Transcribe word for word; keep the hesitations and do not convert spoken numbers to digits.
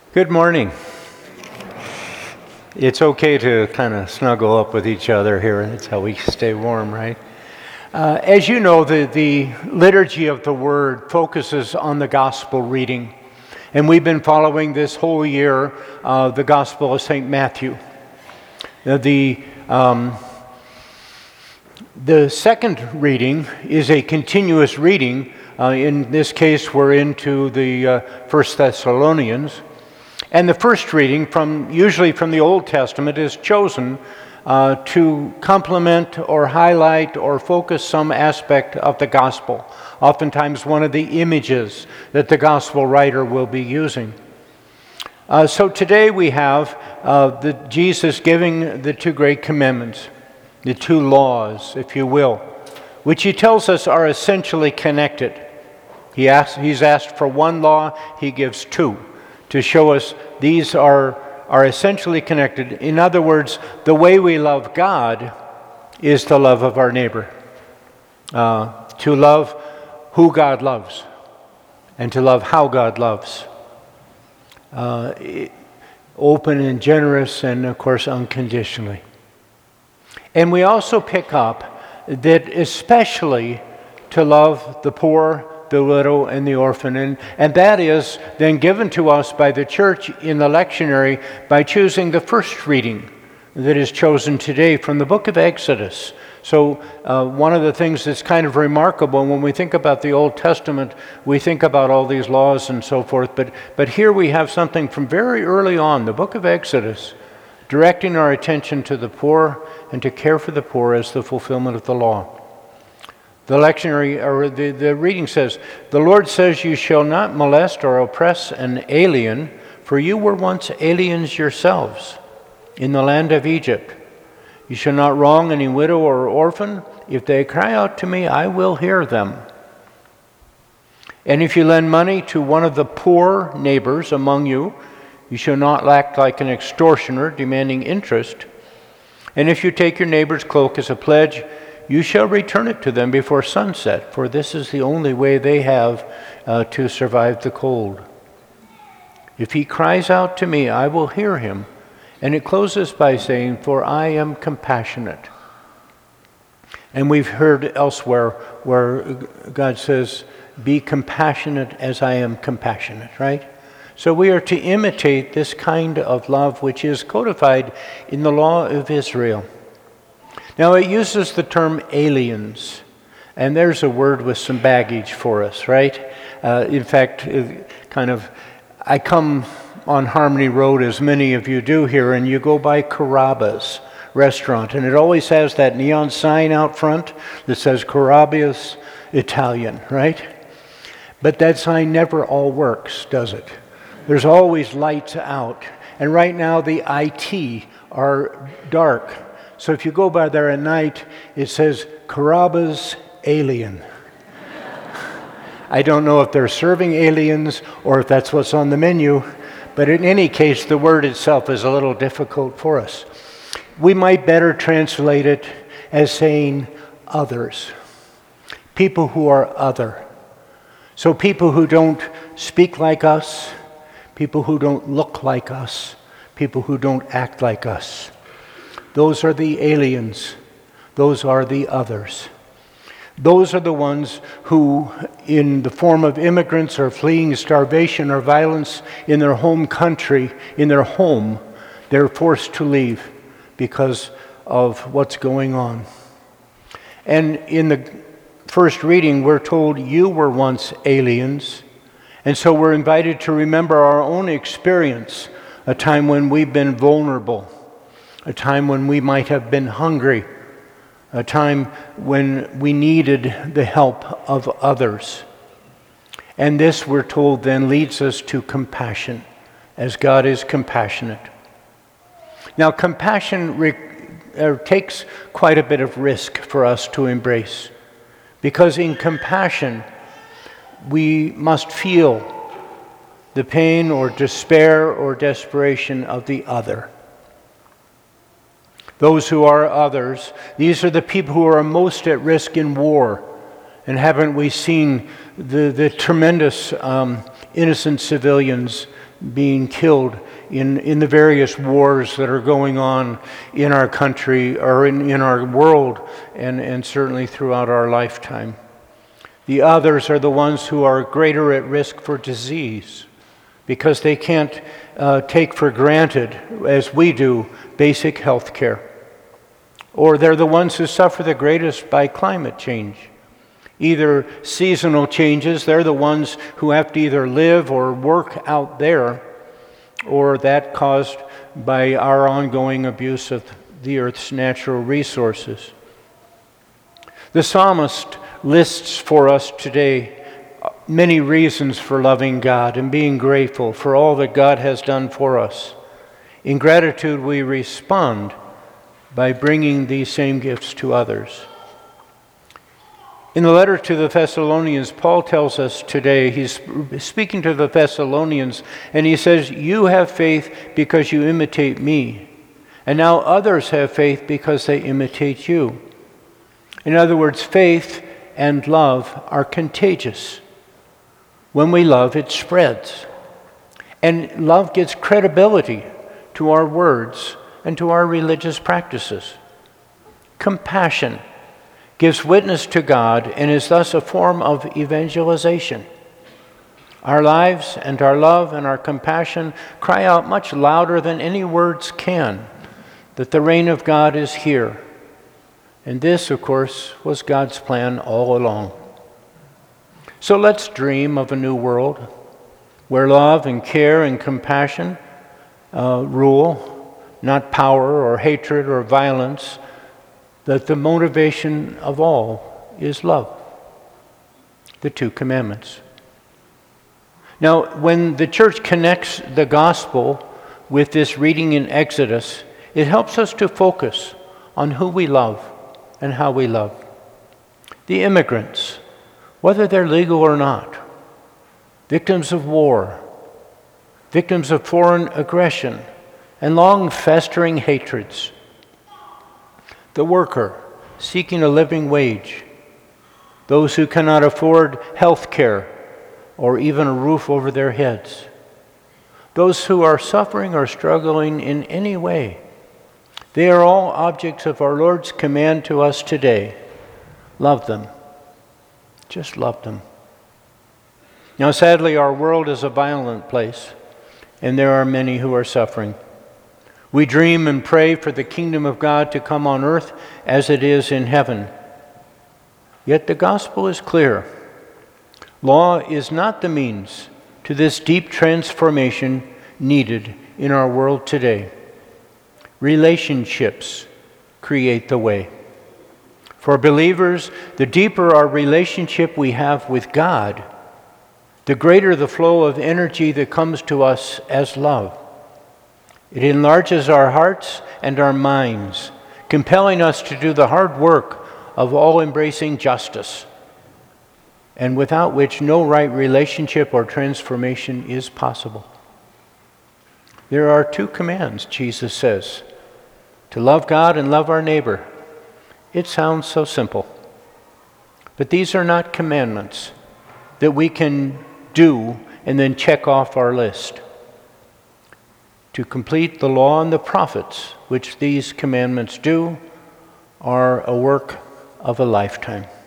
Good morning. It's okay to kind of snuggle up with each other here. That's how we stay warm, right? Uh, as you know, the, the liturgy of the Word focuses on the gospel reading. And we've been following this whole year uh, the Gospel of Saint Matthew. Uh, the, um, the second reading is a continuous reading. Uh, in this case, we're into the uh, First Thessalonians. And the first reading, from usually from the Old Testament, is chosen uh, to complement or highlight or focus some aspect of the gospel, oftentimes one of the images that the gospel writer will be using. Uh, so today we have uh, the, Jesus giving the two great commandments, the two laws, if you will, which he tells us are essentially connected. He asks, he's asked for one law, he gives two, to show us these are, are essentially connected. In other words, the way we love God is the love of our neighbor. Uh, to love who God loves and to love how God loves. Uh, open and generous and, of course, unconditionally. And we also pick up that especially to love the poor, the widow, and the orphan. And, and that is then given to us by the church in the lectionary by choosing the first reading that is chosen today from the book of Exodus. So uh, one of the things that's kind of remarkable when we think about the Old Testament, we think about all these laws and so forth, but, but here we have something from very early on, the book of Exodus, directing our attention to the poor and to care for the poor as the fulfillment of the law. The lectionary, or the, the reading says, "The Lord says, you shall not molest or oppress an alien, for you were once aliens yourselves in the land of Egypt. You shall not wrong any widow or orphan. If they cry out to me, I will hear them. And if you lend money to one of the poor neighbors among you, you shall not act like an extortioner demanding interest. And if you take your neighbor's cloak as a pledge, you shall return it to them before sunset, for this is the only way they have uh, to survive the cold. If he cries out to me, I will hear him." And it closes by saying, "For I am compassionate." And we've heard elsewhere where God says, "Be compassionate as I am compassionate," right? So we are to imitate this kind of love which is codified in the law of Israel. Now, it uses the term aliens, and there's a word with some baggage for us, right? Uh, in fact, kind of, I come on Harmony Road, as many of you do here, and you go by Carrabba's restaurant, and it always has that neon sign out front that says Carrabba's Italian, right? But that sign never all works, does it? There's always lights out, and right now the I T are dark. So if you go by there at night, it says Carrabba's Alien. I don't know if they're serving aliens or if that's what's on the menu, but in any case, the word itself is a little difficult for us. We might better translate it as saying others, people who are other. So people who don't speak like us, people who don't look like us, people who don't act like us. Those are the aliens. Those are the others. Those are the ones who, in the form of immigrants or fleeing starvation or violence in their home country, in their home, they're forced to leave because of what's going on. And in the first reading, we're told you were once aliens. And so we're invited to remember our own experience, a time when we've been vulnerable, a time when we might have been hungry, a time when we needed the help of others. And this, we're told, then leads us to compassion, as God is compassionate. Now, compassion re- uh, takes quite a bit of risk for us to embrace, because in compassion, we must feel the pain or despair or desperation of the other. Those who are others, these are the people who are most at risk in war. And haven't we seen the, the tremendous um, innocent civilians being killed in, in the various wars that are going on in our country or in, in our world, and, and certainly throughout our lifetime. The others are the ones who are greater at risk for disease because they can't uh, take for granted, as we do, basic health care. Or they're the ones who suffer the greatest by climate change. Either seasonal changes, they're the ones who have to either live or work out there, or that caused by our ongoing abuse of the earth's natural resources. The psalmist lists for us today many reasons for loving God and being grateful for all that God has done for us. In gratitude, we respond by bringing these same gifts to others. In the letter to the Thessalonians, Paul tells us today, he's speaking to the Thessalonians, and he says, "You have faith because you imitate me, and now others have faith because they imitate you." In other words, faith and love are contagious. When we love, it spreads. And love gives credibility to our words and to our religious practices. Compassion gives witness to God and is thus a form of evangelization. Our lives and our love and our compassion cry out much louder than any words can that the reign of God is here. And this, of course, was God's plan all along. So let's dream of a new world where love and care and compassion uh, rule, not power or hatred or violence, that the motivation of all is love. The two commandments. Now, when the church connects the gospel with this reading in Exodus, it helps us to focus on who we love and how we love. The immigrants, whether they're legal or not, victims of war, victims of foreign aggression, and long festering hatreds. The worker seeking a living wage, those who cannot afford health care or even a roof over their heads, those who are suffering or struggling in any way. They are all objects of our Lord's command to us today. Love them. Just love them. Now, sadly, our world is a violent place, and there are many who are suffering. We dream and pray for the kingdom of God to come on earth as it is in heaven. Yet the gospel is clear. Law is not the means to this deep transformation needed in our world today. Relationships create the way. For believers, the deeper our relationship we have with God, the greater the flow of energy that comes to us as love. It enlarges our hearts and our minds, compelling us to do the hard work of all-embracing justice, and without which no right relationship or transformation is possible. There are two commands, Jesus says, to love God and love our neighbor. It sounds so simple, but these are not commandments that we can do and then check off our list. To complete the law and the prophets, which these commandments do, are a work of a lifetime.